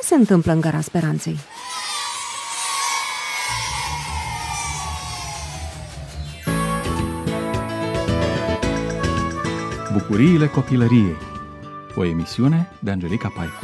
se întâmplă în Gara Speranței? Bucuriile copilăriei. O emisiune de Angelica Paicu.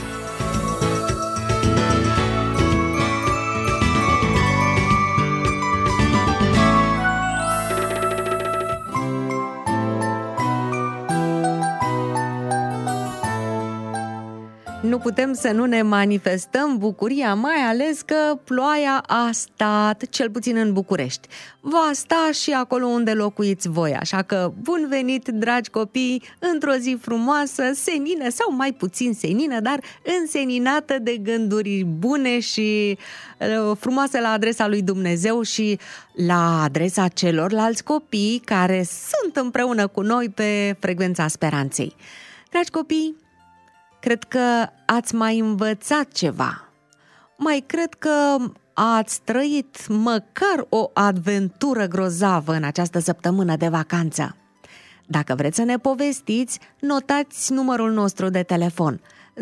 Nu putem să nu ne manifestăm bucuria, mai ales că ploaia a stat, cel puțin în București. Va sta și acolo unde locuiți voi, așa că bun venit, dragi copii, într-o zi frumoasă, senină sau mai puțin senină, dar înseninată de gânduri bune și frumoase la adresa lui Dumnezeu și la adresa celorlalți copii care sunt împreună cu noi pe frecvența speranței. Dragi copii, cred că ați mai învățat ceva. Mai cred că ați trăit măcar o aventură grozavă în această săptămână de vacanță. Dacă vreți să ne povestiți, notați numărul nostru de telefon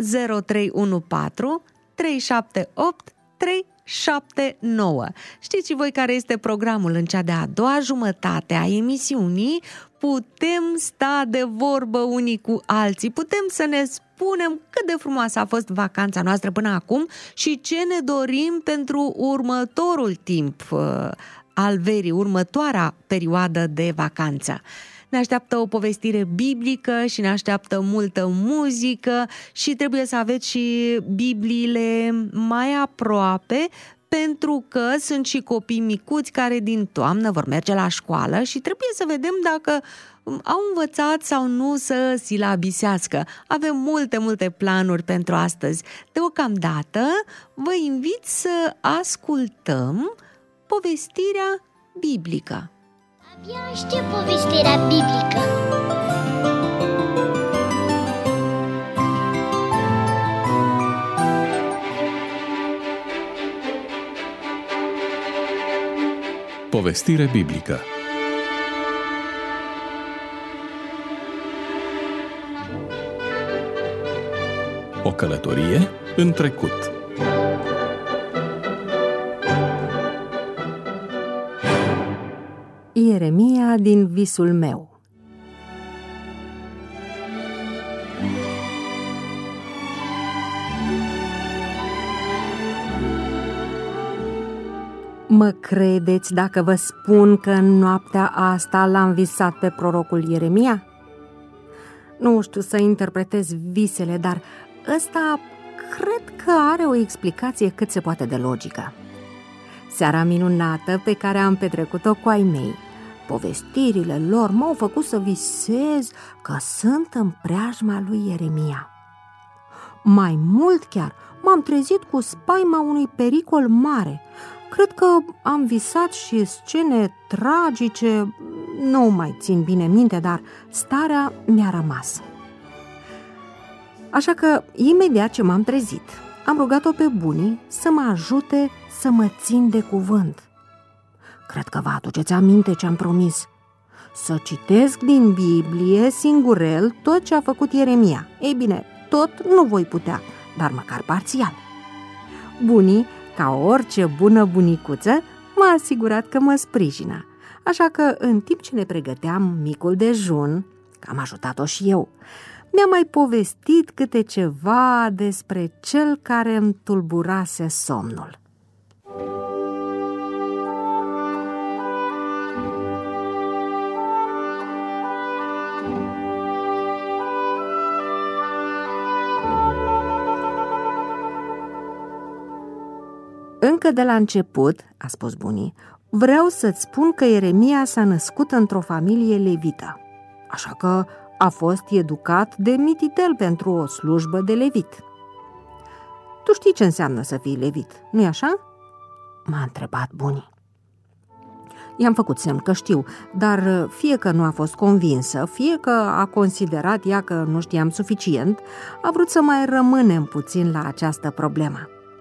0314 378 379. Știți și voi care este programul în cea de-a doua jumătate a emisiunii? Putem sta de vorbă unii cu alții, putem să ne spunem cât de frumoasă a fost vacanța noastră până acum și ce ne dorim pentru următorul timp al verii, următoarea perioadă de vacanță. Ne așteaptă o povestire biblică și ne așteaptă multă muzică și trebuie să aveți și Bibliile mai aproape, pentru că sunt și copii micuți care din toamnă vor merge la școală și trebuie să vedem dacă au învățat sau nu să silabisească. Avem multe planuri pentru astăzi. Deocamdată vă invit să ascultăm povestirea biblică. Abia aștept povestirea biblică. Povestire biblică. O călătorie în trecut. Ieremia din visul meu. Mă credeți dacă vă spun că în noaptea asta l-am visat pe prorocul Ieremia? Nu știu să interpretez visele, dar ăsta cred că are o explicație cât se poate de logică. Seara minunată pe care am petrecut-o cu ai mei, povestirile lor m-au făcut să visez că sunt în preajma lui Ieremia. Mai mult chiar, m-am trezit cu spaima unui pericol mare. Cred că am visat și scene tragice, nu mai țin bine minte, dar starea mi-a rămas. Așa că, imediat ce m-am trezit, am rugat-o pe bunii să mă ajute să mă țin de cuvânt. Cred că vă aduceți aminte ce am promis. Să citesc din Biblie singurel tot ce a făcut Ieremia. Ei bine, tot nu voi putea, dar măcar parțial. Bunii, ca orice bună bunicuță, m-a asigurat că mă sprijină. Așa că, în timp ce ne pregăteam micul dejun, că am ajutat-o și eu, mi-a mai povestit câte ceva despre cel care îmi tulburase somnul. Încă de la început, a spus bunii, vreau să-ți spun că Ieremia s-a născut într-o familie levită, așa că a fost educat de mititel pentru o slujbă de levit. Tu știi ce înseamnă să fii levit, nu-i așa? M-a întrebat bunii. I-am făcut semn că știu, dar fie că nu a fost convinsă, fie că a considerat ea că nu știam suficient, a vrut să mai rămânem puțin la această problemă.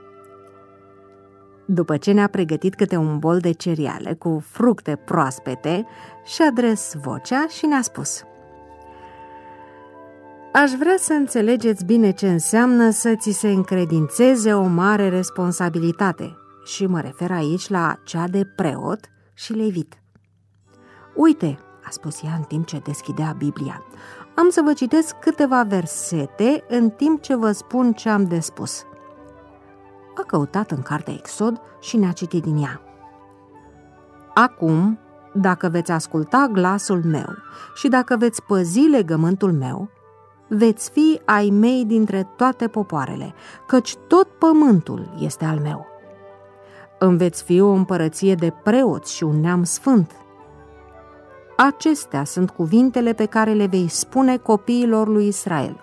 După ce ne-a pregătit câte un bol de cereale cu fructe proaspete, și-a adres vocea și ne-a spus: Aș vrea să înțelegeți bine ce înseamnă să ți se încredințeze o mare responsabilitate și mă refer aici la cea de preot și levit. Uite, a spus ea în timp ce deschidea Biblia, am să vă citesc câteva versete în timp ce vă spun ce am de spus. A căutat în cartea Exod și ne-a citit din ea. Acum, dacă veți asculta glasul meu și dacă veți păzi legământul meu, veți fi ai mei dintre toate popoarele, căci tot pământul este al meu. Îmi veți fi o împărăție de preoți și un neam sfânt. Acestea sunt cuvintele pe care le vei spune copiilor lui Israel.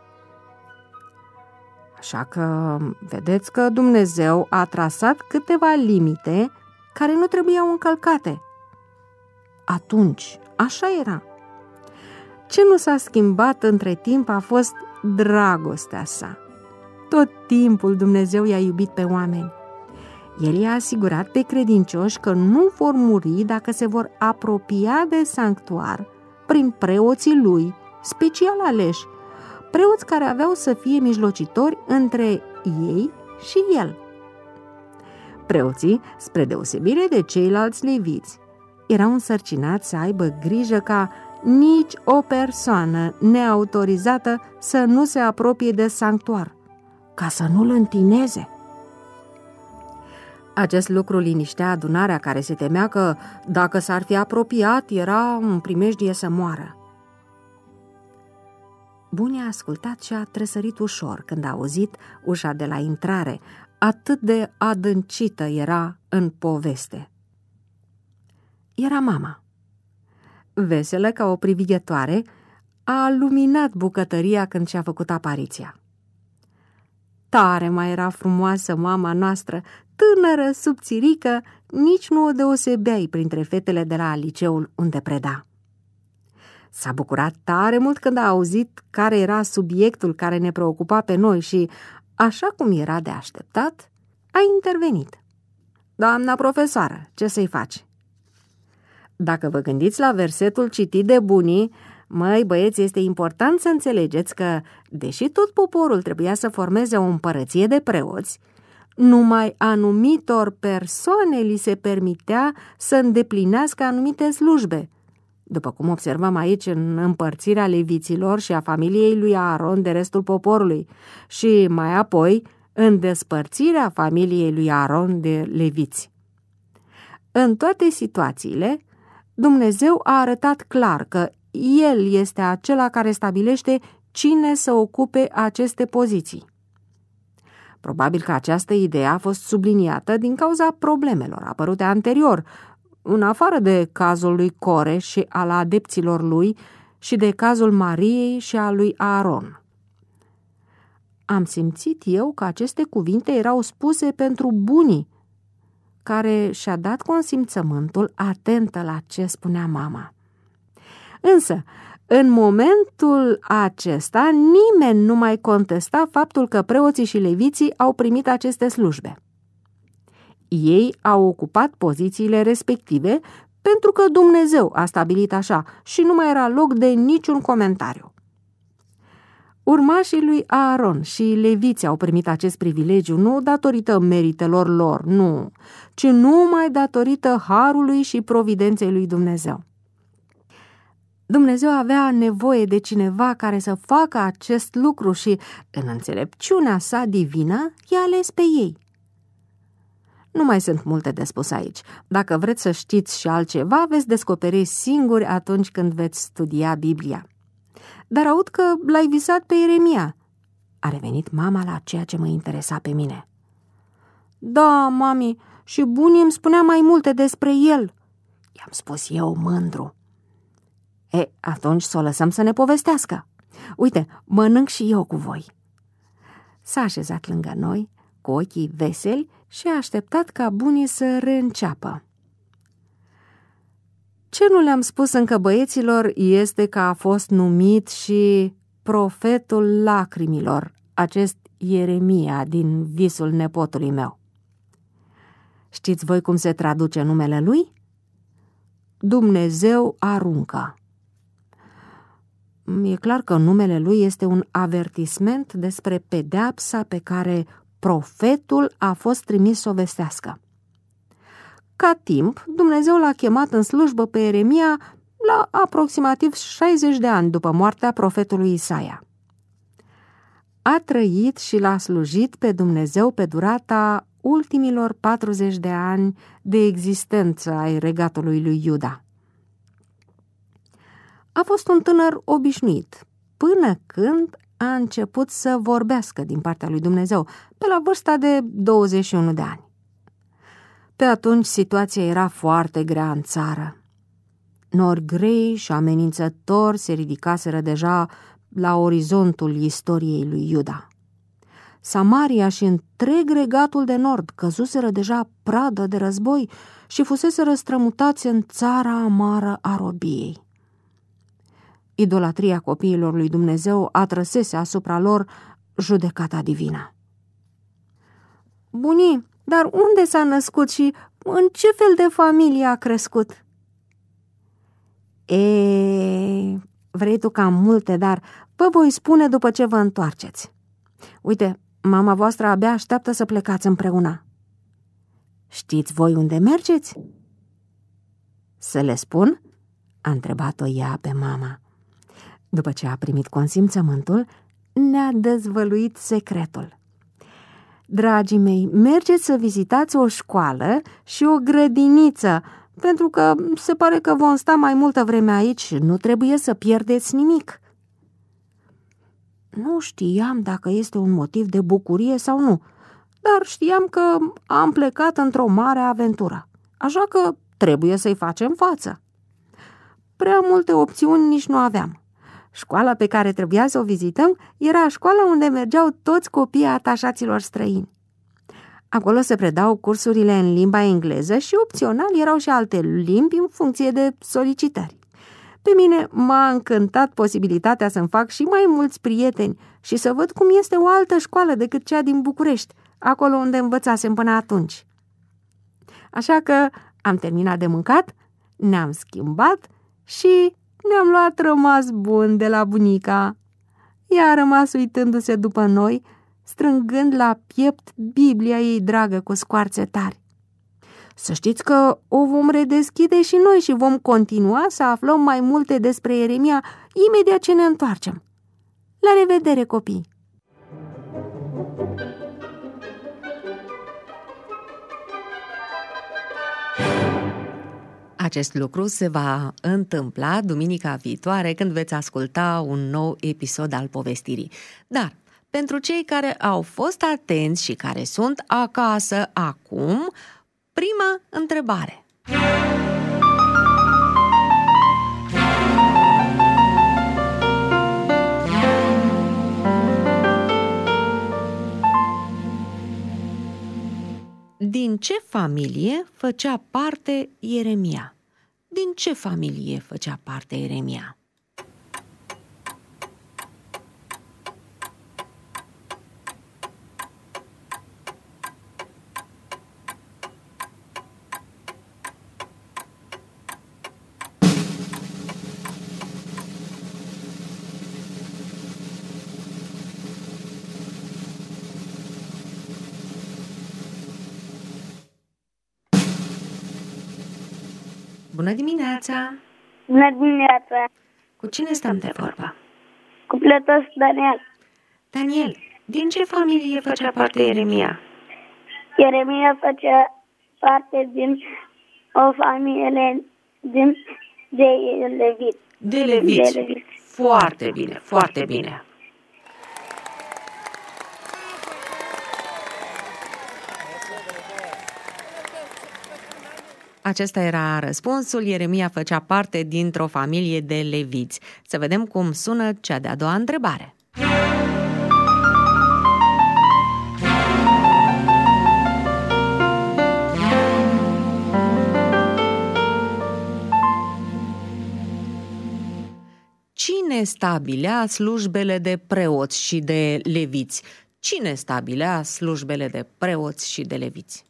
Așa că vedeți că Dumnezeu a trasat câteva limite care nu trebuiau încălcate. Atunci, așa era. Ce nu s-a schimbat între timp a fost dragostea sa. Tot timpul Dumnezeu i-a iubit pe oameni. El i-a asigurat pe credincioși că nu vor muri dacă se vor apropia de sanctuar prin preoții lui, special aleși, preoți care aveau să fie mijlocitori între ei și el. Preoții, spre deosebire de ceilalți leviți, erau însărcinați să aibă grijă ca nici o persoană neautorizată să nu se apropie de sanctuar, ca să nu-l întineze. Acest lucru liniștea adunarea care se temea că, dacă s-ar fi apropiat, era în primejdie să moară. Bunii a ascultat și a tresărit ușor când a auzit ușa de la intrare, atât de adâncită era în poveste. Era mama. Veselă ca o privighetoare, a luminat bucătăria când și-a făcut apariția. Tare mai era frumoasă mama noastră, tânără, subțirică, nici nu o deosebeai printre fetele de la liceul unde preda. S-a bucurat tare mult când a auzit care era subiectul care ne preocupa pe noi și, așa cum era de așteptat, a intervenit. Doamna profesoară, ce să-i faci? Dacă vă gândiți la versetul citit de bunii, măi băieți, este important să înțelegeți că, deși tot poporul trebuia să formeze o împărăție de preoți, numai anumitor persoane li se permitea să îndeplinească anumite slujbe, după cum observăm aici în împărțirea leviților și a familiei lui Aaron de restul poporului și mai apoi în despărțirea familiei lui Aaron de leviți. În toate situațiile, Dumnezeu a arătat clar că El este acela care stabilește cine să ocupe aceste poziții. Probabil că această idee a fost subliniată din cauza problemelor apărute anterior, în afară de cazul lui Core și al adepților lui și de cazul Mariei și al lui Aaron. Am simțit eu că aceste cuvinte erau spuse pentru bunii, care și-a dat consimțământul atentă la ce spunea mama. Însă, în momentul acesta, nimeni nu mai contesta faptul că preoții și leviții au primit aceste slujbe. Ei au ocupat pozițiile respective pentru că Dumnezeu a stabilit așa și nu mai era loc de niciun comentariu. Urmașii lui Aaron și leviții au primit acest privilegiu nu datorită meritelor lor, nu, ci numai datorită harului și providenței lui Dumnezeu. Dumnezeu avea nevoie de cineva care să facă acest lucru și, în înțelepciunea sa divină, i-a ales pe ei. Nu mai sunt multe de spus aici. Dacă vreți să știți și altceva, veți descoperi singuri atunci când veți studia Biblia. Dar aud că l-ai visat pe Ieremia. A revenit mama la ceea ce mă interesa pe mine. Da, mami, și bunii îmi spunea mai multe despre el, i-am spus eu mândru. Atunci să o lăsăm să ne povestească. Uite, mănânc și eu cu voi. S-a așezat lângă noi, cu ochii veseli, și a așteptat ca bunii să reînceapă. Ce nu le-am spus încă băieților este că a fost numit și profetul lacrimilor, acest Ieremia din visul nepotului meu. Știți voi cum se traduce numele lui? Dumnezeu aruncă. E clar că numele lui este un avertisment despre pedeapsa pe care profetul a fost trimis să o vestească. Ca timp, Dumnezeu l-a chemat în slujbă pe Ieremia la aproximativ 60 de ani după moartea profetului Isaia. A trăit și l-a slujit pe Dumnezeu pe durata ultimilor 40 de ani de existență ai regatului lui Iuda. A fost un tânăr obișnuit, până când a început să vorbească din partea lui Dumnezeu, pe la vârsta de 21 de ani. Pe atunci situația era foarte grea în țară. Nori grei și amenințători se ridicaseră deja la orizontul istoriei lui Iuda. Samaria și întreg regatul de nord căzuseră deja pradă de război și fuseseră strămutați în țara amară a robiei. Idolatria copiilor lui Dumnezeu atrăsese asupra lor judecata divină. Bunii, dar unde s-a născut și în ce fel de familie a crescut? Vrei tu cam multe, dar vă voi spune după ce vă întoarceți. Uite, mama voastră abia așteaptă să plecați împreună. Știți voi unde mergeți? Să le spun? A întrebat-o ea pe mama. După ce a primit consimțământul, ne-a dezvăluit secretul. Dragii mei, mergeți să vizitați o școală și o grădiniță, pentru că se pare că vom sta mai multă vreme aici și nu trebuie să pierdeți nimic. Nu știam dacă este un motiv de bucurie sau nu, dar știam că am plecat într-o mare aventură, așa că trebuie să-i facem față. Prea multe opțiuni nici nu aveam. Școala pe care trebuia să o vizităm era școala unde mergeau toți copiii atașaților străini. Acolo se predau cursurile în limba engleză și opțional erau și alte limbi în funcție de solicitări. Pe mine m-a încântat posibilitatea să-mi fac și mai mulți prieteni și să văd cum este o altă școală decât cea din București, acolo unde învățasem până atunci. Așa că am terminat de mâncat, ne-am schimbat și ne-am luat rămas bun de la bunica. Ea a rămas uitându-se după noi, strângând la piept Biblia ei dragă cu scoarțe tari. Să știți că o vom redeschide și noi și vom continua să aflăm mai multe despre Ieremia imediat ce ne întoarcem. La revedere, copii! Acest lucru se va întâmpla duminica viitoare, când veți asculta un nou episod al povestirii. Dar, pentru cei care au fost atenți și care sunt acasă acum, prima întrebare. Din ce familie făcea parte Ieremia? Din ce familie făcea parte Ieremia? Bună dimineața! Bună dimineața! Cu cine stăm de vorbă? Cu Plătos Daniel. Daniel, din ce familie făcea parte Ieremia? Ieremia făcea parte din o familie de leviți. De leviți. Foarte bine, foarte bine. Acesta era răspunsul. Ieremia făcea parte dintr-o familie de leviți. Să vedem cum sună cea de-a doua întrebare. Cine stabilea slujbele de preoți și de leviți? Cine stabilea slujbele de preoți și de leviți?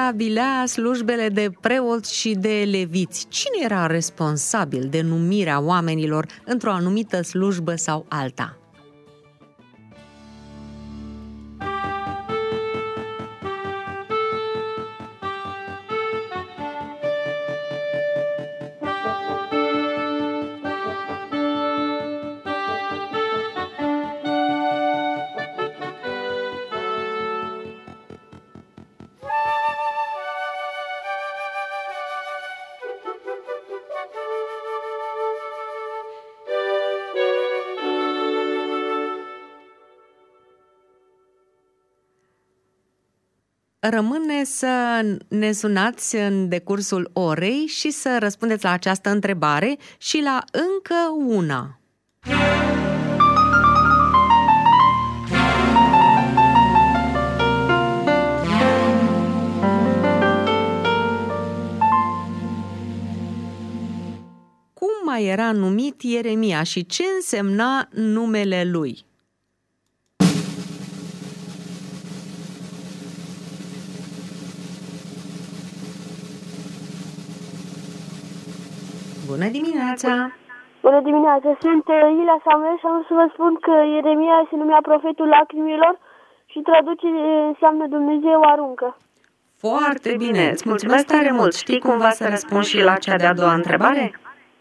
stabilea slujbele de preoți și de leviți? Cine era responsabil de numirea oamenilor într-o anumită slujbă sau alta? Rămâne să ne sunați în decursul orei și să răspundeți la această întrebare și la încă una. Cum mai era numit Ieremia și ce însemna numele lui? Bună dimineața! Bună dimineața! Sunt Ilia Samuel și am să vă spun că Ieremia se numea profetul lacrimilor și traducere înseamnă Dumnezeu aruncă. Foarte bine! Îți mulțumesc tare mult! Știi cumva să răspund și la cea de-a doua întrebare?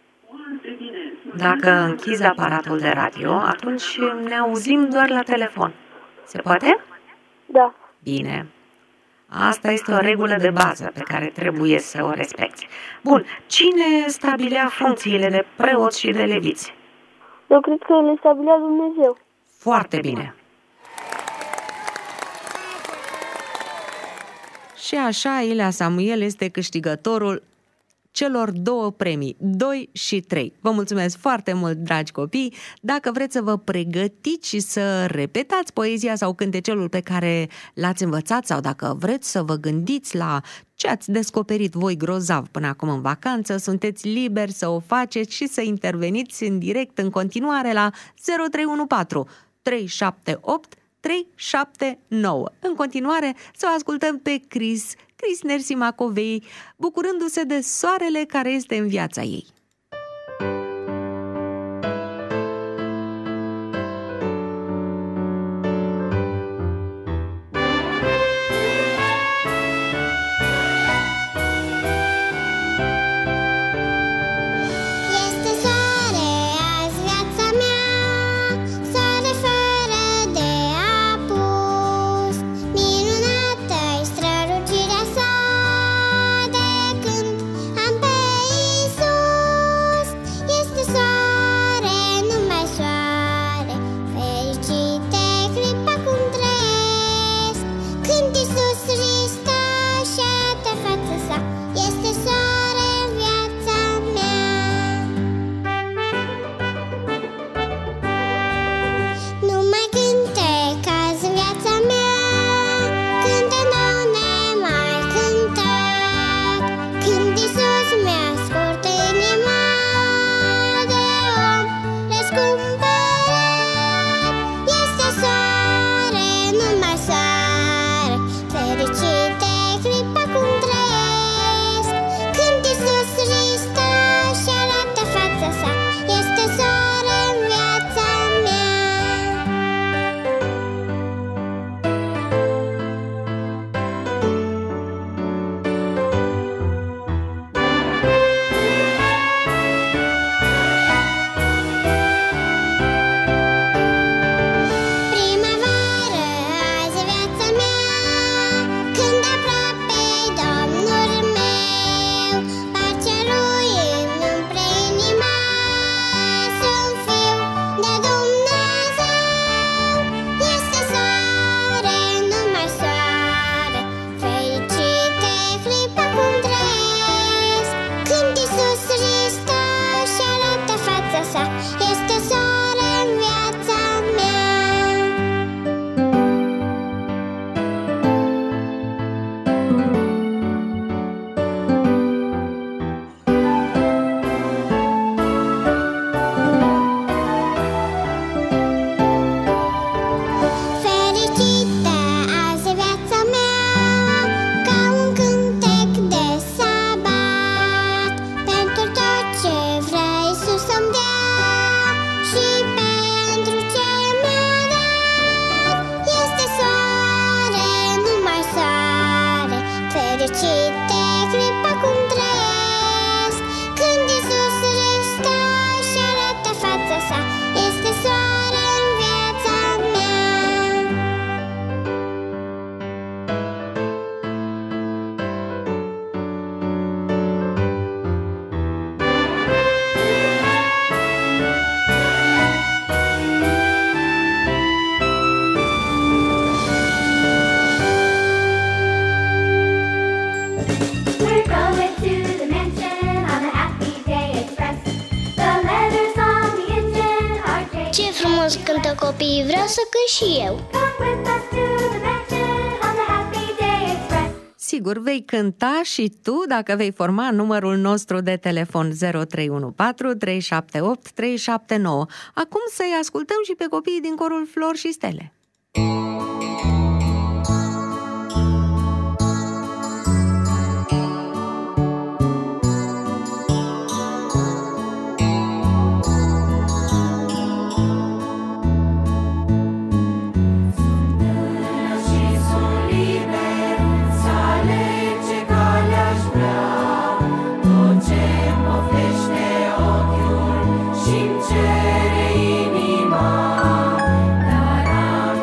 Dacă închizi aparatul de radio, atunci ne auzim doar la telefon. Se poate? Da. Bine. Asta este o regulă de bază pe care trebuie să o respecti. Bun, cine stabilea funcțiile de preoți și de leviți? Eu cred că le stabilea Dumnezeu. Foarte bine. Și așa, Ilia Samuel este câștigătorul celor 2 premii, 2 și 3. Vă mulțumesc foarte mult, dragi copii! Dacă vreți să vă pregătiți și să repetați poezia sau cântecelul pe care l-ați învățat sau dacă vreți să vă gândiți la ce ați descoperit voi grozav până acum în vacanță, sunteți liberi să o faceți și să interveniți în direct în continuare la 0314 378 379. În continuare, să o ascultăm pe Cris Nersi Macovei, bucurându-se de soarele care este în viața ei. Am pe Iisus. fericite clipa cum trăiesc, când Iisus restă și arată fața sa, este soare în viața mea. We're going to the mansion on the Happy Day Express. The letters on the engine are changed. Ce frumos cântă copiii, vreau să cânt și eu. Come with us to the mansion on the Happy Day Express. Sigur, vei cânta și tu dacă vei forma numărul nostru de telefon 0314 378 379. Acum să-i ascultăm și pe copiii din corul Flori și Stele. Și-mi cere inima, dar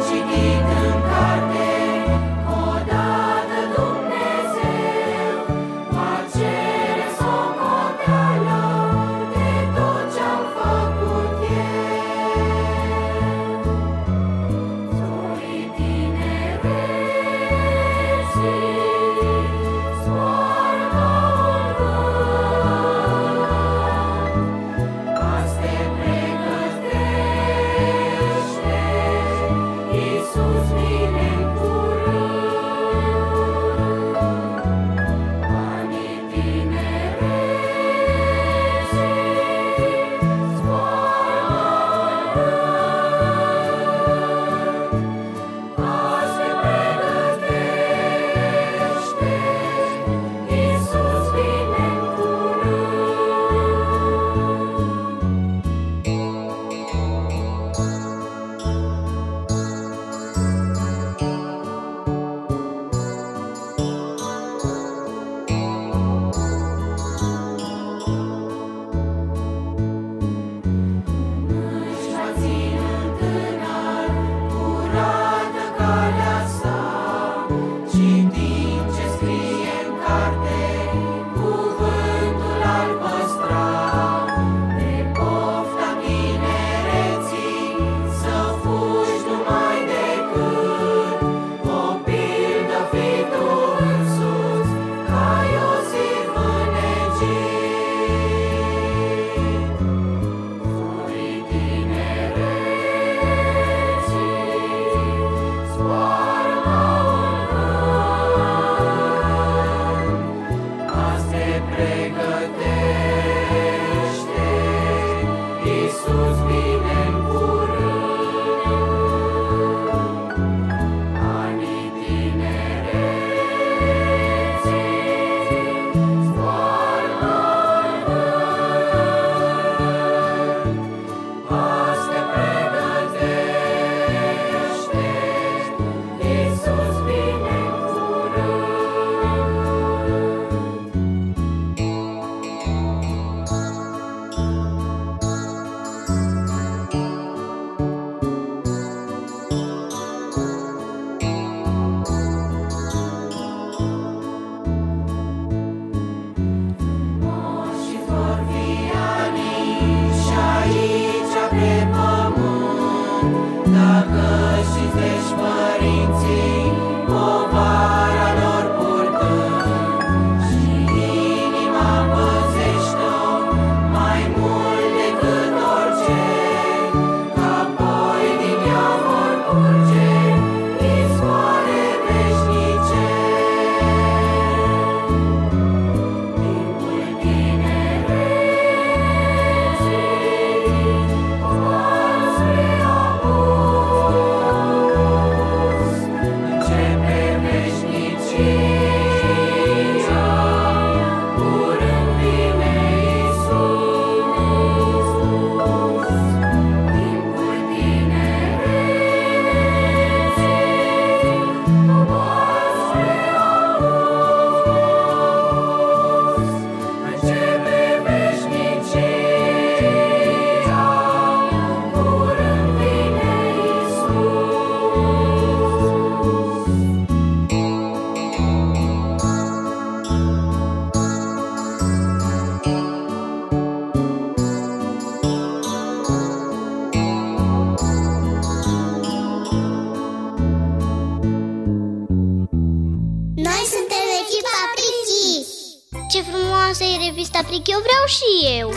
Ce frumoasă e revista Plic, eu vreau și eu!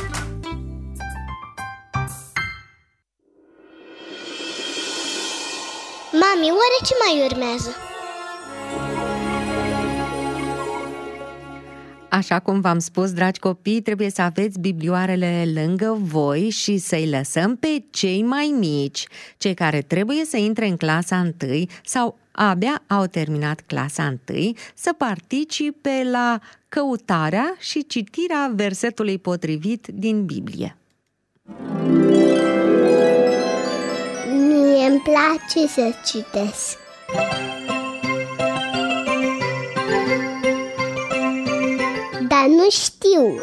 Mami, oare ce mai urmează? Așa cum v-am spus, dragi copii, trebuie să aveți biblioarele lângă voi și să-i lăsăm pe cei mai mici, cei care trebuie să intre în clasa 1 sau abia au terminat clasa 1, să participe la căutarea și citirea versetului potrivit din Biblie. Mie îmi place să citesc. Dar nu știu.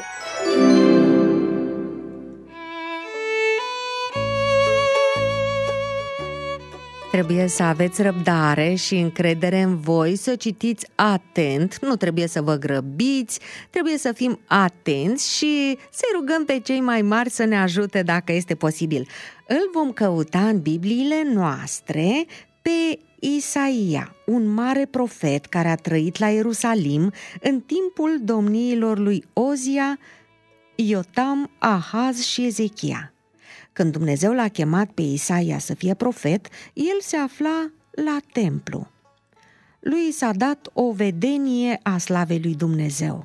Trebuie să aveți răbdare și încredere în voi, să citiți atent, nu trebuie să vă grăbiți, trebuie să fim atenți și să-i rugăm pe cei mai mari să ne ajute dacă este posibil. Îl vom căuta în Bibliile noastre pe Isaia, un mare profet care a trăit la Ierusalim în timpul domniilor lui Ozia, Iotam, Ahaz și Ezechia. Când Dumnezeu l-a chemat pe Isaia să fie profet, el se afla la templu. Lui s-a dat o vedenie a slavei lui Dumnezeu.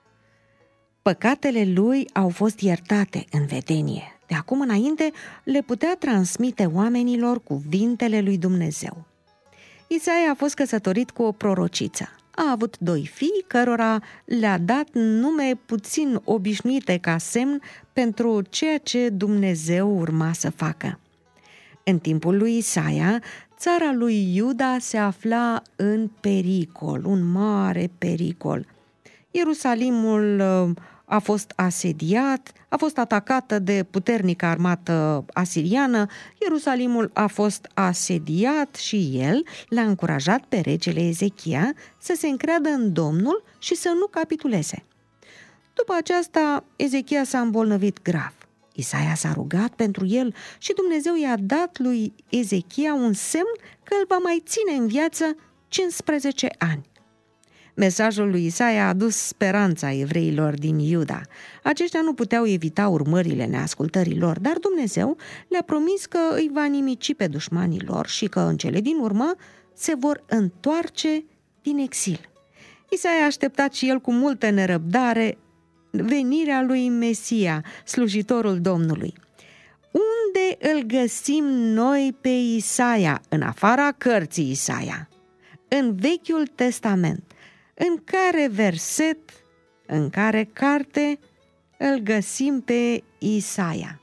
Păcatele lui au fost iertate în vedenie. De acum înainte le putea transmite oamenilor cuvintele lui Dumnezeu. Isaia a fost căsătorit cu o prorociță. A avut 2 fii, cărora le-a dat nume puțin obișnuite ca semn pentru ceea ce Dumnezeu urma să facă. În timpul lui Isaia, țara lui Iuda se afla în pericol, un mare pericol. Ierusalimul a fost asediat, a fost atacată de puternică armată asiriană, Ierusalimul a fost asediat și el l-a încurajat pe regele Ezechia să se încreadă în Domnul și să nu capituleze. După aceasta, Ezechia s-a îmbolnăvit grav. Isaia s-a rugat pentru el și Dumnezeu i-a dat lui Ezechia un semn că îl va mai ține în viață 15 ani. Mesajul lui Isaia a adus speranța evreilor din Iuda. Aceștia nu puteau evita urmările neascultării lor, dar Dumnezeu le-a promis că îi va nimici pe dușmanii lor și că în cele din urmă se vor întoarce din exil. Isaia a așteptat și el cu multă nerăbdare venirea lui Mesia, slujitorul Domnului. Unde îl găsim noi pe Isaia, în afara cărții Isaia? În Vechiul Testament. În care verset, în care carte îl găsim pe Isaia?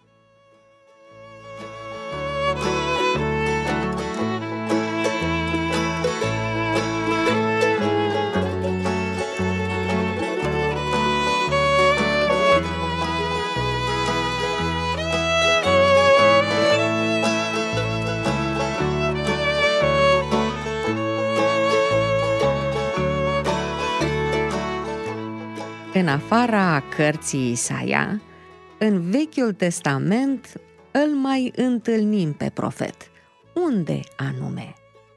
În afara cărții Isaia, în Vechiul Testament îl mai întâlnim pe profet. Unde anume?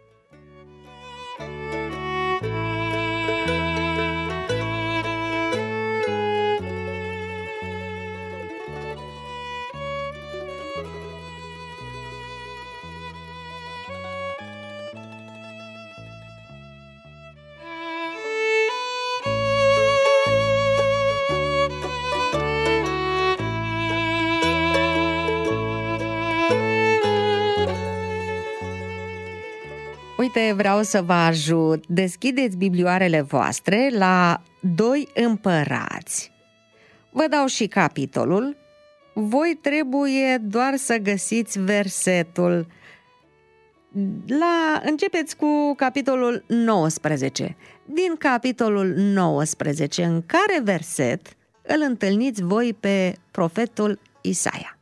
Uite, vreau să vă ajut. Deschideți biblioarele voastre la 2 Împărați. Vă dau și capitolul. Voi trebuie doar să găsiți versetul. Începeți cu capitolul 19. Din capitolul 19, în care verset îl întâlniți voi pe profetul Isaia?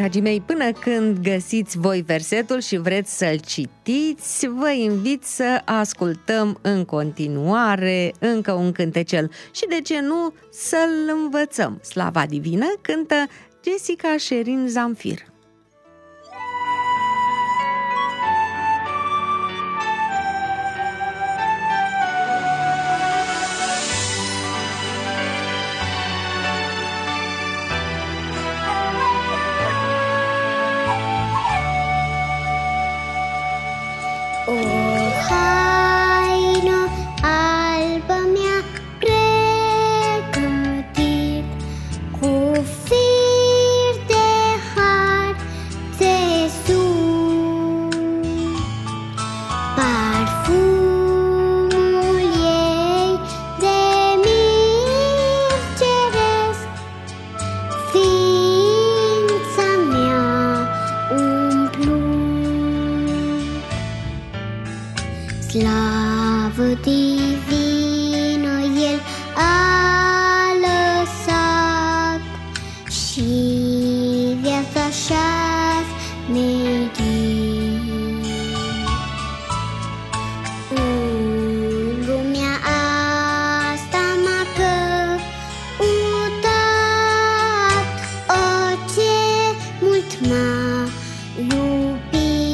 dragii mei, până când găsiți voi versetul și vreți să-l citiți, vă invit să ascultăm în continuare încă un cântecel și, de ce nu, să-l învățăm. Slava Divină cântă Jessica Sherin Zamfir. O haină albă mi-a pregătit, cu fir de har țesut. Parfumul ei de mir ceresc, ființa mea umplut. Slavă divină El a lăsat și viața așa-ți merit. În lumea asta m-a căutat, o, ce mult m-a iubit.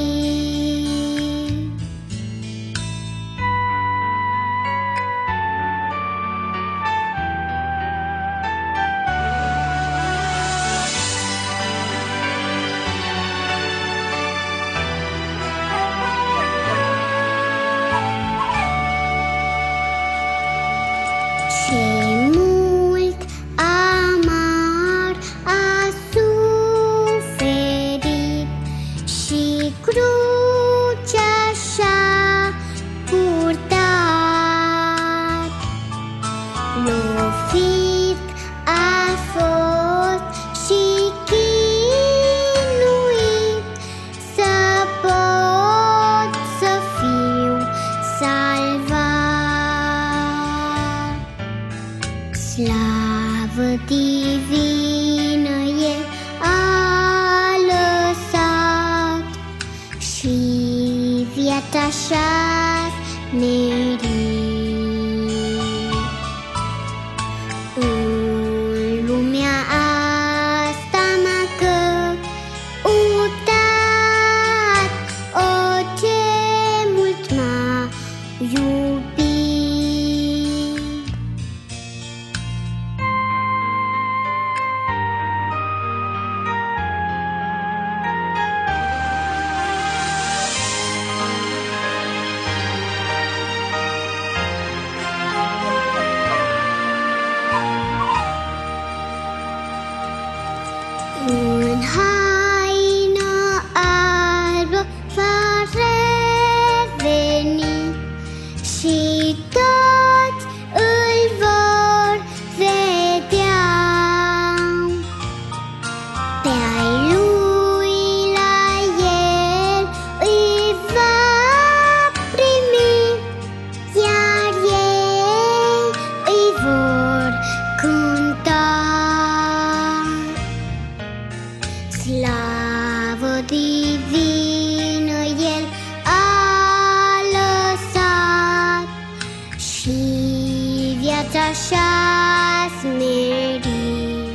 Ce mult amar a suferit și crucea și-a purtat. Lovit a fost și chinuit, să pot să fiu salvat. Slavă divină El a lăsat și viața așa-ți merit. În lumea asta m-a căutat, o, ce mult m-a iubit. În haină albă va reveni și toți îl vor vedea. Pe-ai lui la el îi va primi, iar ei îi vor cânta. Slavă divină El a lăsat și viața așa-ți merit.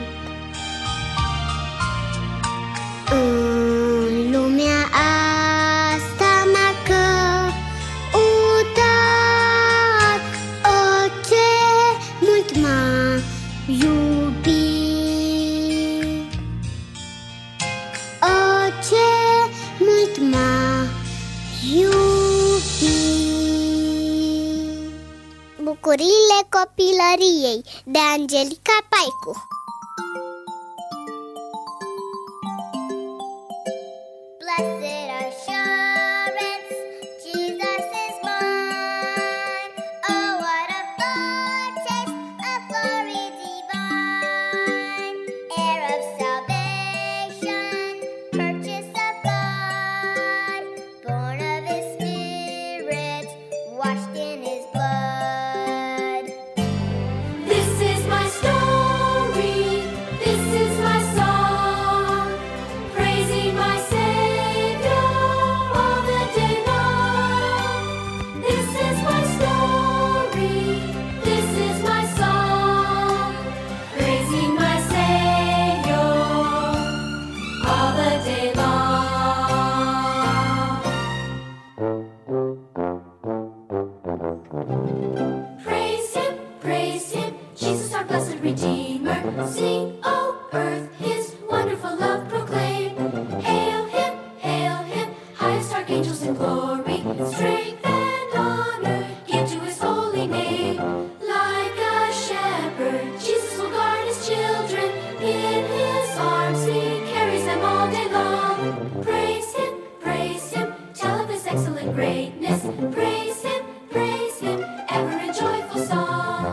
În lumea asta m-a căutat, o, ce mult m-a iubit. O, ce mult m-a iubit. Bucuriile copilăriei, de Angelica Paicu. Blessed assurance, Jesus is mine. Oh, what a foretaste of glory divine. Heir of salvation, purchase of God, born of His Spirit, washed in His blood. This is my story, this is my song. Praise archangels in glory, strength and honor give to his holy name. Like a shepherd, Jesus will guard his children. In his arms he carries them all day long. Praise him, tell of his excellent greatness. Praise him, ever in joyful song.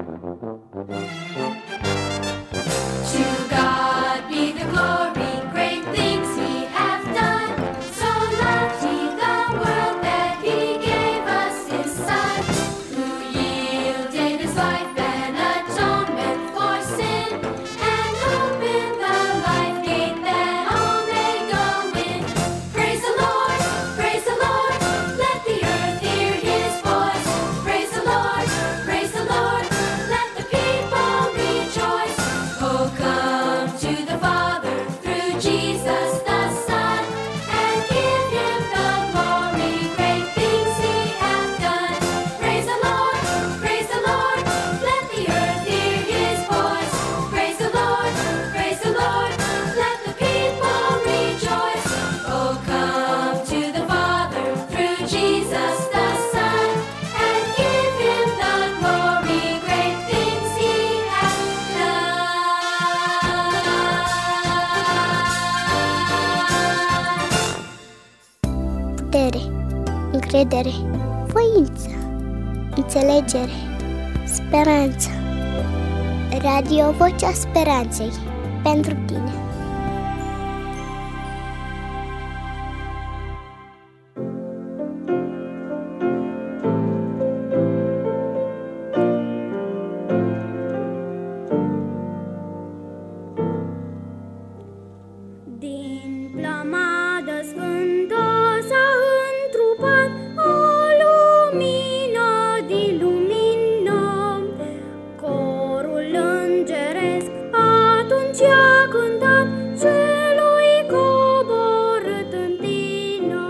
To God be the glory, great things he hath done. So loved he the world that he gave us his Son, who yielded his life an atonement for sin, and opened the life gate that all may go in. Praise the Lord, let the earth hear his voice. Praise the Lord, let the people rejoice. Oh, come to the Father through Jesus the Son, and give him the glory, great things he hath done. Praise the Lord, let the earth hear his voice. Praise the Lord, let the people rejoice. Oh, come to the Father through Jesus the Son, and give him the glory, great things he hath done. Putere, încredere, voință, înțelegere, speranță. Radio Vocea Speranței, pentru tine. Din plămadă sfântă s-a întrupat o lumină din lumină. Corul îngeresc atunci a cântat celui coborât în tină.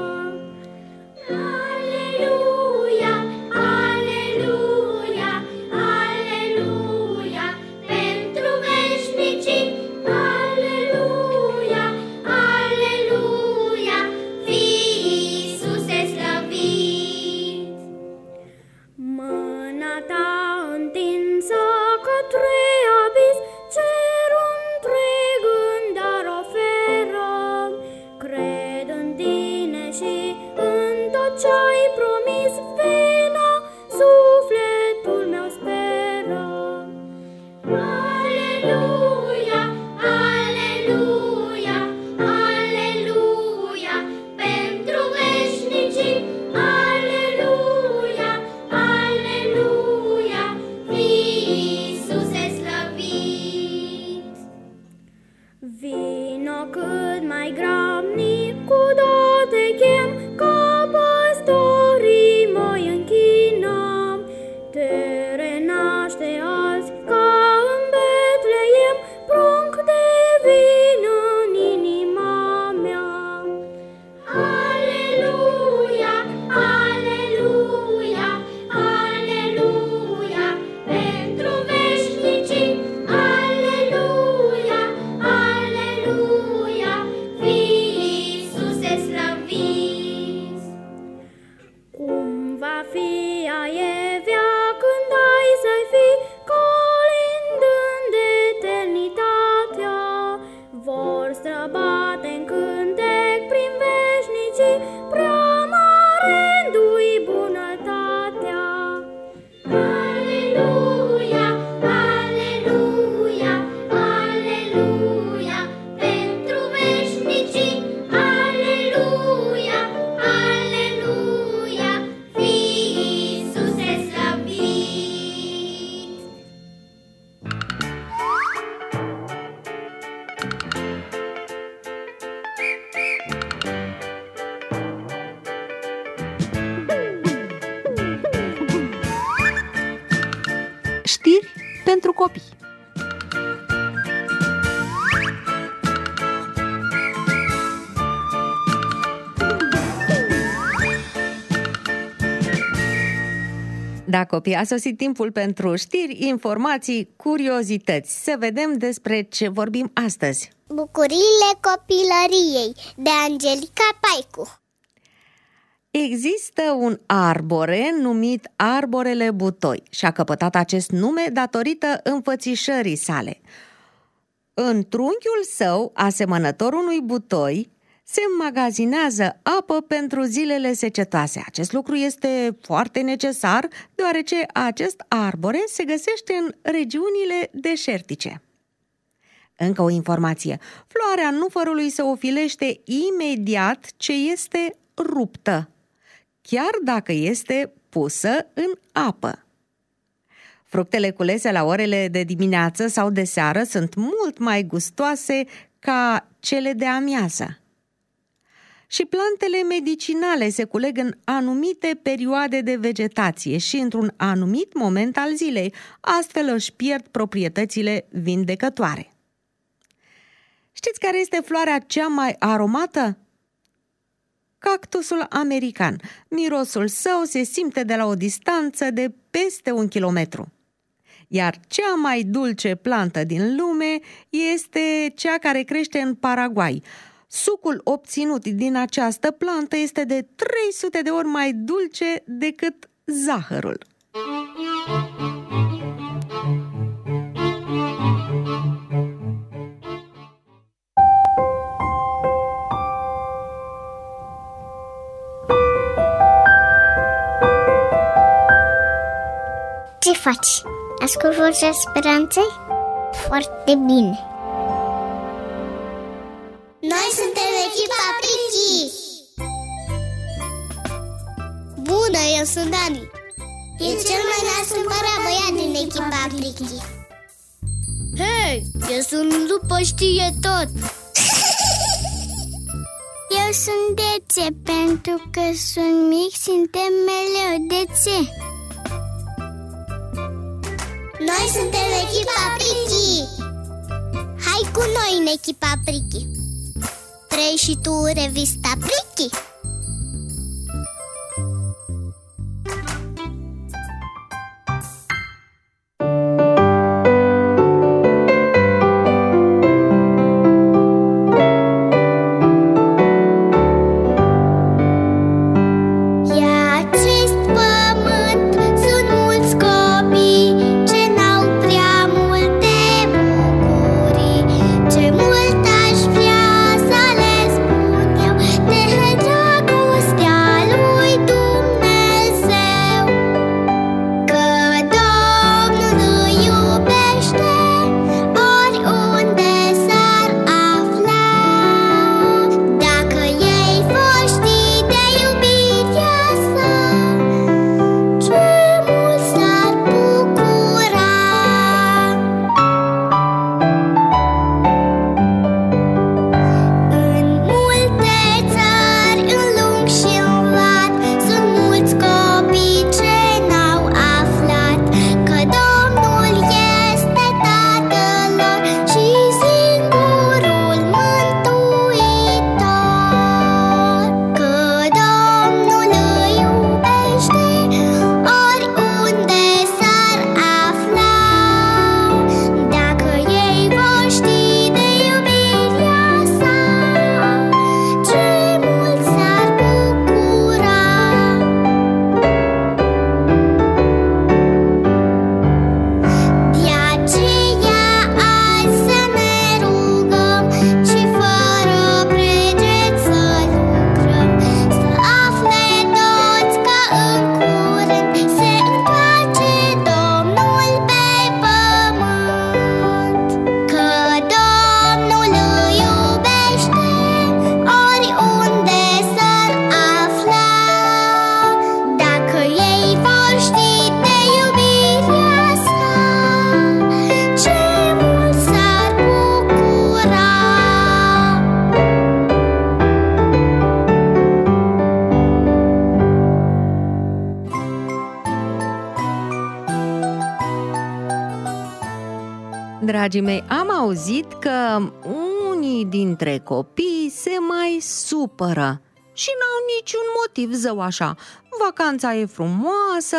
Aleluia, aleluia, aleluia, pentru veșnicii. Aleluia, aleluia, fii Iisuse slăvit. Mâna ta întinsă către abis, cerul întreg în dar oferă. Cred în tine și în tot ce-ai promis, vina sufletul meu speră. Aleluia, aleluia, aleluia, pentru veșnicii. Aleluia, aleluia, fii Iisuse slăvit. Vino cât mai grabnic, cu tot te chem, ca păstorii măi închinăm. Te renaște azi ca în Betleem, prunc de vin în inima mea. Aleluia, aleluia, aleluia, pentru veșnicii. Aleluia, aleluia, fii Iisuse slăvit. Cum va fi aievea când ai să-i fii, colindând de eternitatea? Vor străbate în cântec prin veșnicii, prea mare-ndu-i bunătatea. Aleluia, aleluia, aleluia, pentru veșnicii. Aleluia, aleluia, fii Iisuse slăvit. Știri pentru copii. Da, copii, a sosit timpul pentru știri, informații, curiozități. Să vedem despre ce vorbim astăzi. Bucuriile copilăriei, de Angelica Paicu. Există un arbore numit arborele butoi și a căpătat acest nume datorită înfățișării sale. În trunchiul său, asemănător unui butoi, se înmagazinează apă pentru zilele secetoase. Acest lucru este foarte necesar, deoarece acest arbore se găsește în regiunile deșertice. Încă o informație. Floarea nufărului se ofilește imediat ce este ruptă, chiar dacă este pusă în apă. Fructele culese la orele de dimineață sau de seară sunt mult mai gustoase ca cele de amiază. Și plantele medicinale se culeg în anumite perioade de vegetație și într-un anumit moment al zilei, astfel își pierd proprietățile vindecătoare. Știți care este floarea cea mai aromată? Cactusul american. Mirosul său se simte de la o distanță de peste 1 kilometru. Iar cea mai dulce plantă din lume este cea care crește în Paraguay. Sucul obținut din această plantă este de 300 de ori mai dulce decât zahărul. Ce faci? Ascult Vocea Speranței? Foarte bine! Noi suntem echipa Priki! Bună, eu sunt Dani! E cel mai neascumpărat băiat din echipa Priki! Hei, eu sunt Lupo știe tot! Eu sunt Dețe, pentru că sunt mic, suntem meleu. Dețe! Noi suntem echipa Priki! Hai cu noi în echipa Priki! Vrei și tu revista Priki? Dragii mei, am auzit că unii dintre copii se mai supără și n-au niciun motiv, zău așa. Vacanța e frumoasă.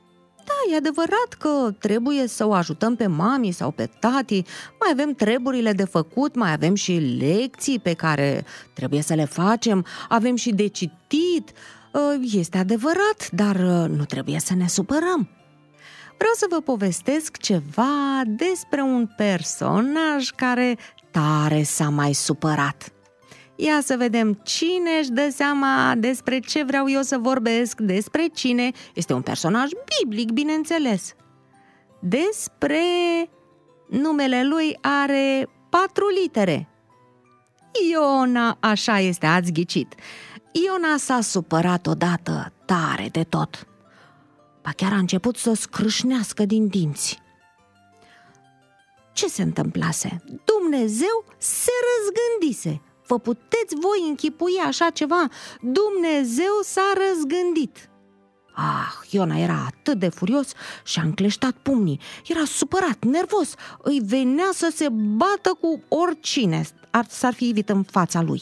Da, e adevărat că trebuie să o ajutăm pe mami sau pe tati, mai avem treburile de făcut, mai avem și lecții pe care trebuie să le facem, avem și de citit, Este adevărat, dar nu trebuie să ne supărăm. Vreau să vă povestesc ceva despre un personaj care tare s-a mai supărat. Ia să vedem cine își dă seama despre ce vreau eu să vorbesc, despre cine. Este un personaj biblic, bineînțeles. Despre numele lui are 4 litere. Iona, așa este, ați ghicit. Iona s-a supărat odată tare de tot. Ba chiar a început să scrâșnească din dinți. Ce se întâmplase? Dumnezeu se răzgândise. Vă puteți voi închipui așa ceva? Dumnezeu s-a răzgândit. Iona era atât de furios și a încleștat pumnii. Era supărat, nervos. Îi venea să se bată cu oricine s-ar fi ivit în fața lui.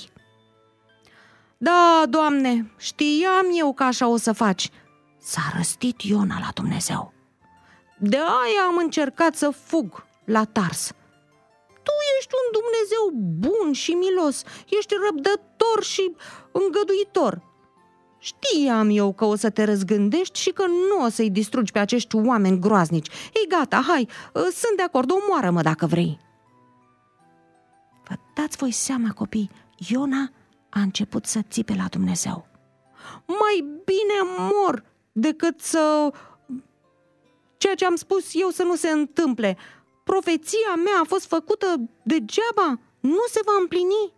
Da, Doamne, știam eu că așa o să faci. S-a răstit Iona la Dumnezeu. De aia am încercat să fug la Tars. Tu ești un Dumnezeu bun și milos, ești răbdător și îngăduitor. Știam eu că o să te răzgândești și că nu o să-i distrugi pe acești oameni groaznici. Ei, gata, hai, sunt de acord, omoară-mă dacă vrei. Vă dați voi seama, copii, Iona a început să țipe la Dumnezeu. Mai bine mor decât să... ceea ce am spus eu să nu se întâmple. Profeția mea a fost făcută degeaba, nu se va împlini.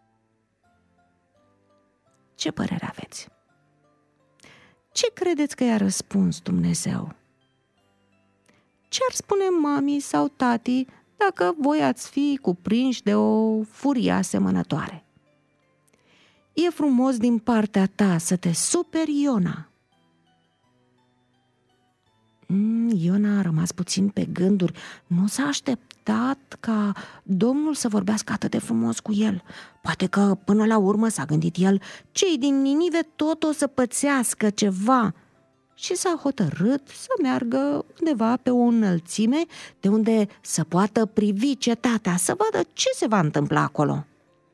Ce părere aveți? Ce credeți că i-a răspuns Dumnezeu? Ce ar spune mami sau tati dacă voi ați fi cuprinși de o furie asemănătoare? E frumos din partea ta să te superi, Iona. Iona a rămas puțin pe gânduri. Nu s-a așteptat ca Domnul să vorbească atât de frumos cu el. Poate că până la urmă, s-a gândit el, cei din Ninive tot o să pățească ceva. Și s-a hotărât să meargă undeva pe o înălțime de unde să poată privi cetatea, să vadă ce se va întâmpla acolo.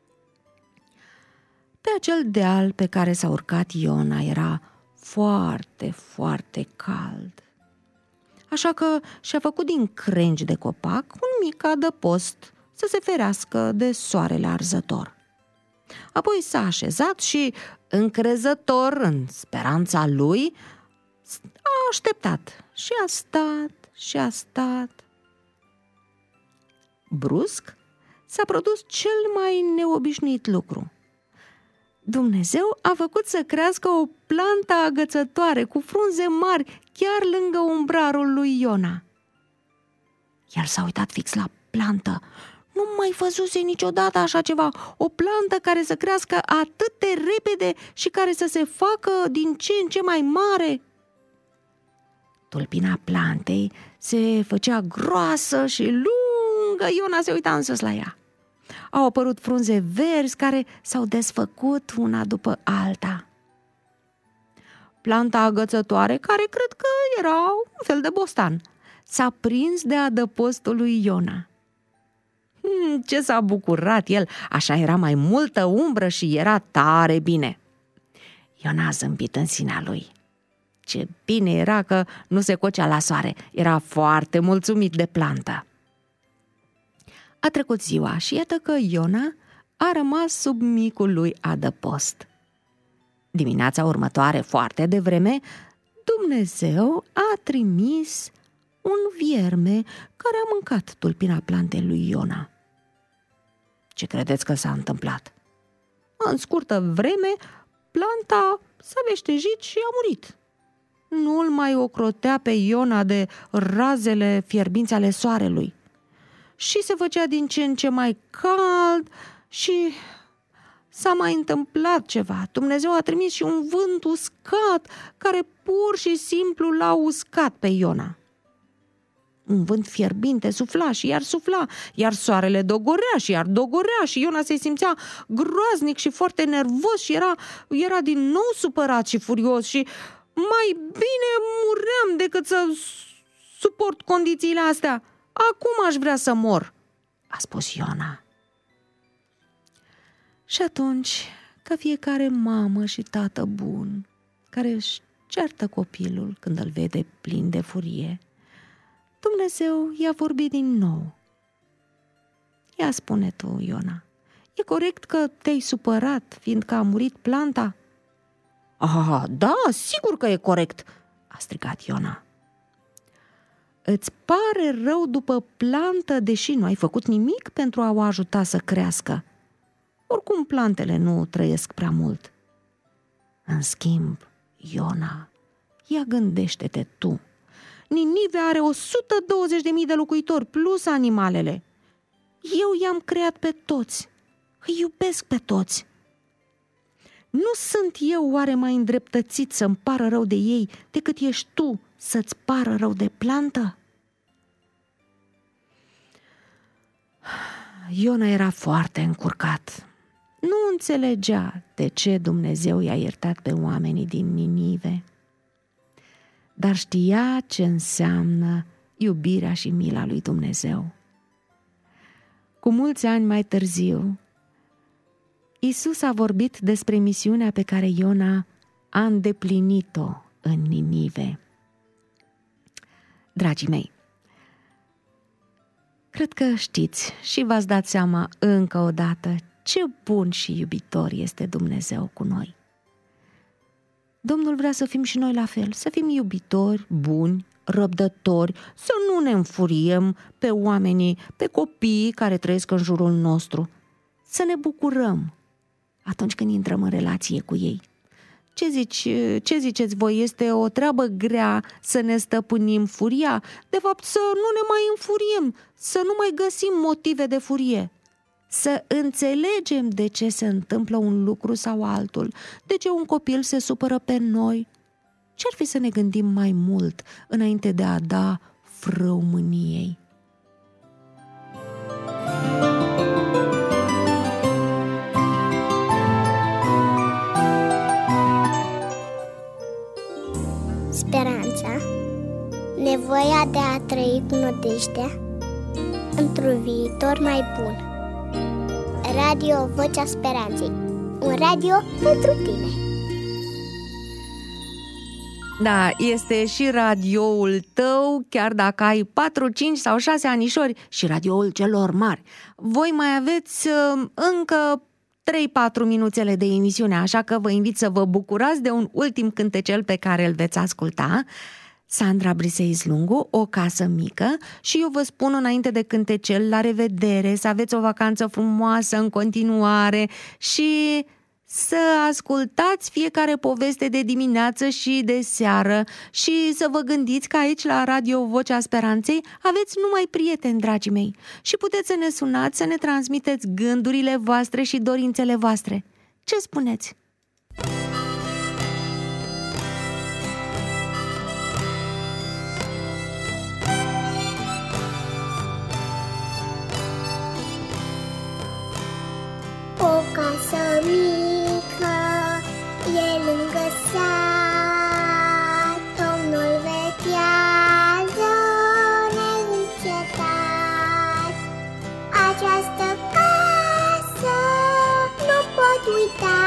Pe acel deal pe care s-a urcat Iona era foarte, foarte cald. Așa că și-a făcut din crengi de copac un mic adăpost să se ferească de soarele arzător. Apoi s-a așezat și, încrezător în speranța lui, a așteptat și a stat și a stat. Brusc s-a produs cel mai neobișnuit lucru. Dumnezeu a făcut să crească o plantă agățătoare cu frunze mari chiar lângă umbrarul lui Iona. El s-a uitat fix la plantă. Nu mai văzuse niciodată așa ceva, o plantă care să crească atât de repede și care să se facă din ce în ce mai mare. Tulpina plantei se făcea groasă și lungă, Iona se uita în sus la ea. Au apărut frunze verzi care s-au desfăcut una după alta. Planta agățătoare, care cred că era un fel de bostan, s-a prins de adăpostul lui Iona. Ce s-a bucurat el, așa era mai multă umbră și era tare bine. Iona a zâmbit în sinea lui. Ce bine era că nu se cocea la soare, era foarte mulțumit de plantă. A trecut ziua și iată că Iona a rămas sub micul lui adăpost. Dimineața următoare, foarte devreme, Dumnezeu a trimis un vierme care a mâncat tulpina plantei lui Iona. Ce credeți că s-a întâmplat? În scurtă vreme, planta s-a veștejit și a murit. Nu-l mai ocrotea pe Iona de razele fierbinți ale soarelui. Și se făcea din ce în ce mai cald și s-a mai întâmplat ceva. Dumnezeu a trimis și un vânt uscat care pur și simplu l-a uscat pe Iona. Un vânt fierbinte sufla și iar sufla, iar soarele dogorea și iar dogorea și Iona se simțea groaznic și foarte nervos și era din nou supărat și furios și mai bine muream decât să suport condițiile astea. Acum aș vrea să mor, a spus Iona. Și atunci, ca fiecare mamă și tată bun, care își certă copilul când îl vede plin de furie, Dumnezeu i-a vorbit din nou. Ia spune tu, Iona, e corect că te-ai supărat fiindcă a murit planta? Da, sigur că e corect, a strigat Iona. Îți pare rău după plantă, deși nu ai făcut nimic pentru a o ajuta să crească. Oricum plantele nu trăiesc prea mult. În schimb, Iona, ia gândește-te tu. Ninive are 120.000 de locuitori, plus animalele. Eu i-am creat pe toți. Îi iubesc pe toți. Nu sunt eu oare mai îndreptățit să-mi pară rău de ei decât ești tu să-ți pară rău de plantă? Iona era foarte încurcat. Nu înțelegea de ce Dumnezeu i-a iertat pe oamenii din Ninive, dar știa ce înseamnă iubirea și mila lui Dumnezeu. Cu mulți ani mai târziu, Iisus a vorbit despre misiunea pe care Iona a îndeplinit-o în Ninive. Dragii mei, cred că știți și v-ați dat seama încă o dată ce bun și iubitor este Dumnezeu cu noi. Domnul vrea să fim și noi la fel, să fim iubitori, buni, răbdători, să nu ne înfuriem pe oamenii, pe copiii care trăiesc în jurul nostru, să ne bucurăm atunci când intrăm în relație cu ei. Ce ziceți voi? Este o treabă grea să ne stăpânim furia? De fapt, să nu ne mai înfuriem, să nu mai găsim motive de furie. Să înțelegem de ce se întâmplă un lucru sau altul, de ce un copil se supără pe noi. Ce-ar fi să ne gândim mai mult înainte de a da frâu mâniei? Speranța, nevoia de a trăi cu nădejdea într-un viitor mai bun. Radio Vocea Speranței, un radio pentru tine. Da, este și radioul tău, chiar dacă ai 4, 5 sau 6 anișori, și radioul celor mari. Voi mai aveți încă 3-4 minuțele de emisiune, așa că vă invit să vă bucurați de un ultim cântecel pe care îl veți asculta. Sandra Brisei Slungu, O casă mică, și eu vă spun înainte de cântecel la revedere, să aveți o vacanță frumoasă în continuare și să ascultați fiecare poveste de dimineață și de seară și să vă gândiți că aici la Radio Vocea Speranței aveți numai prieteni, dragii mei, și puteți să ne sunați, să ne transmiteți gândurile voastre și dorințele voastre. Ce spuneți? O casă mică e lângă sat, Domnul vechează neîncetat. Această casă nu pot uita,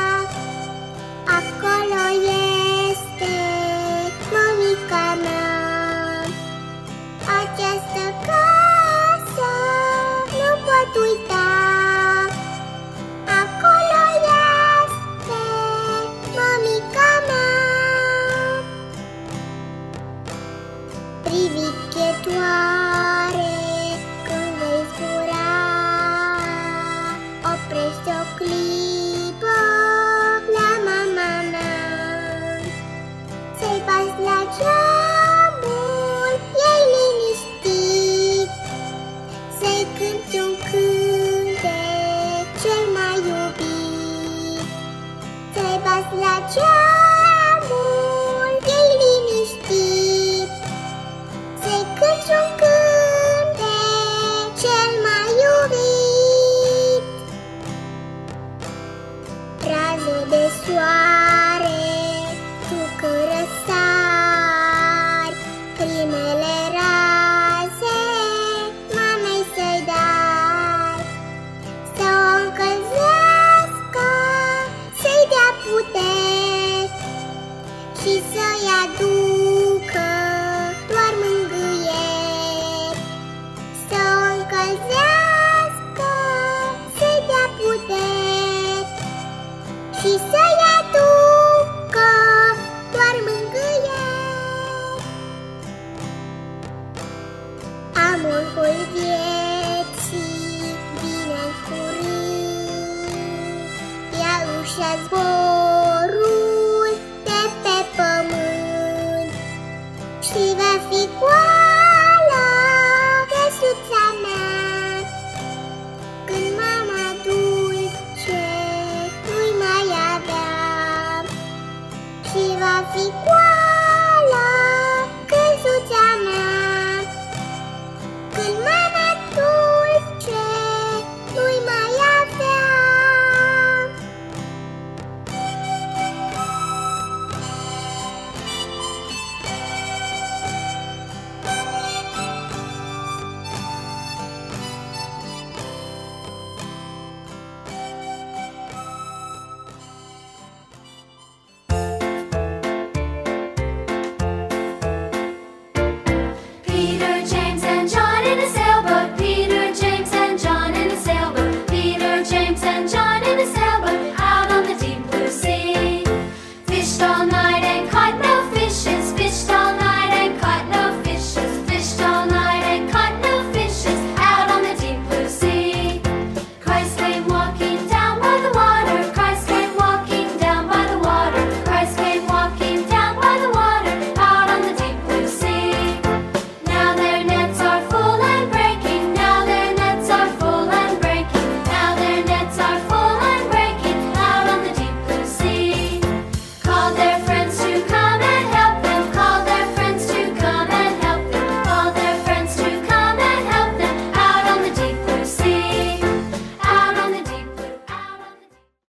acolo este mămica mea. Această casă nu pot uita, acolo este mămica mea. Privighetoare, când vei zbura, oprește o clipă la mama mea. Să-i bați la geamul, ei liniștit, să-i cânti un cântec cel mai iubit. Să-i bați la geamul, ei liniștit, să-i cânti un cântec cel mai iubit. Raze de soare, tu când răsari, primele raze mamei să-i dai, să o încălzească, să-i dea puteri, și să-i aducă doar mângâieri, să o încălzească, să-i dea puteri și să-i aducă doar mângâieri. Amorul vieții vine în curând, ea își ia zborul de pe pământ și va fi goală căsuța mea când mama dulce nu-i mai avea, și va fi goală